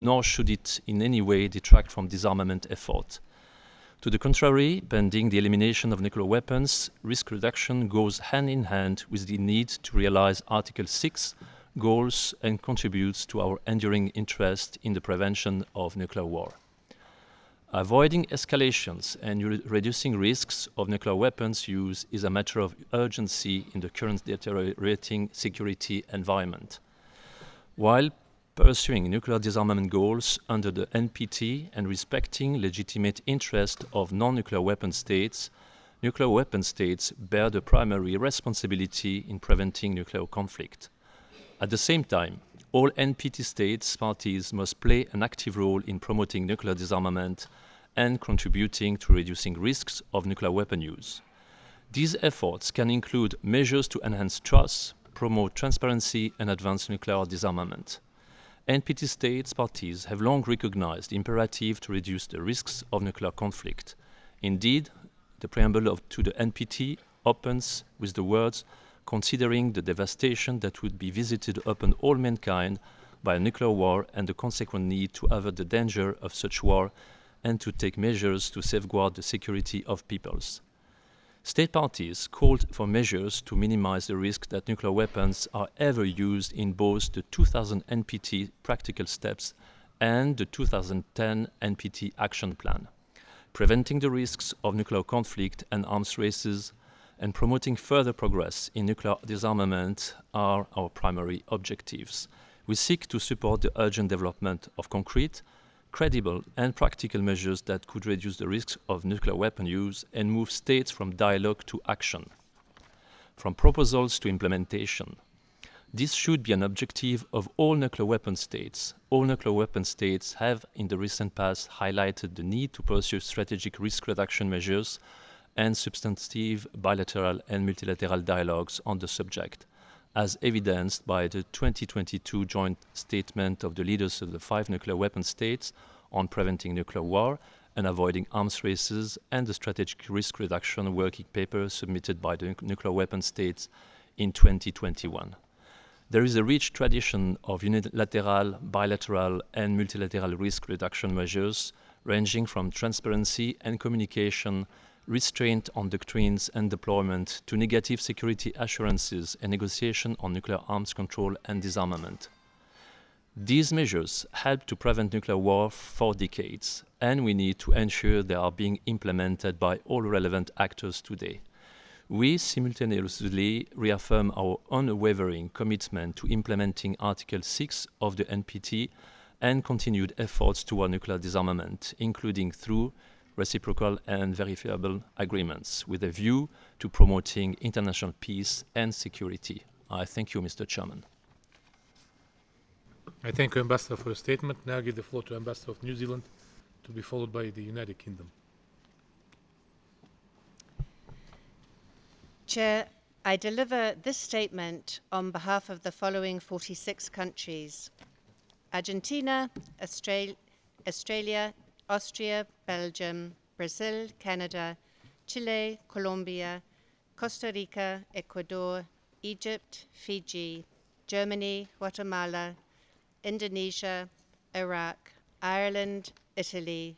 nor should it in any way detract from disarmament effort. To the contrary, pending the elimination of nuclear weapons, risk reduction goes hand in hand with the need to realize Article 6 goals and contributes to our enduring interest in the prevention of nuclear war. Avoiding escalations and reducing risks of nuclear weapons use is a matter of urgency in the current deteriorating security environment. While pursuing nuclear disarmament goals under the NPT and respecting legitimate interests of non-nuclear weapon states, nuclear weapon states bear the primary responsibility in preventing nuclear conflict. At the same time, all NPT states parties must play an active role in promoting nuclear disarmament and contributing to reducing risks of nuclear weapon use. These efforts can include measures to enhance trust, promote transparency, and advance nuclear disarmament. NPT states parties have long recognized the imperative to reduce the risks of nuclear conflict. Indeed, the preamble to the NPT opens with the words, considering the devastation that would be visited upon all mankind by a nuclear war and the consequent need to avert the danger of such war and to take measures to safeguard the security of peoples. State parties called for measures to minimize the risk that nuclear weapons are ever used in both the 2000 NPT practical steps and the 2010 NPT action plan. Preventing the risks of nuclear conflict and arms races and promoting further progress in nuclear disarmament are our primary objectives. We seek to support the urgent development of concrete, credible and practical measures that could reduce the risks of nuclear weapon use and move states from dialogue to action, from proposals to implementation. This should be an objective of all nuclear weapon states. All nuclear weapon states have in the recent past highlighted the need to pursue strategic risk reduction measures and substantive bilateral and multilateral dialogues on the subject, as evidenced by the 2022 joint statement of the leaders of the 5 nuclear weapon states on preventing nuclear war and avoiding arms races, and the strategic risk reduction working paper submitted by the nuclear weapon states in 2021. There is a rich tradition of unilateral, bilateral, and multilateral risk reduction measures, ranging from transparency and communication, restraint on doctrines and deployment, to negative security assurances and negotiation on nuclear arms control and disarmament. These measures help to prevent nuclear war for decades, and we need to ensure they are being implemented by all relevant actors today. We simultaneously reaffirm our unwavering commitment to implementing Article 6 of the NPT and continued efforts toward nuclear disarmament, including through reciprocal and verifiable agreements, with a view to promoting international peace and security. I thank you, Mr. Chairman. I thank you, Ambassador, for your statement. Now I give the floor to Ambassador of New Zealand, to be followed by the United Kingdom. Chair, I deliver this statement on behalf of the following 46 countries: Argentina, Australia, Austria, Belgium, Brazil, Canada, Chile, Colombia, Costa Rica, Ecuador, Egypt, Fiji, Germany, Guatemala, Indonesia, Iraq, Ireland, Italy,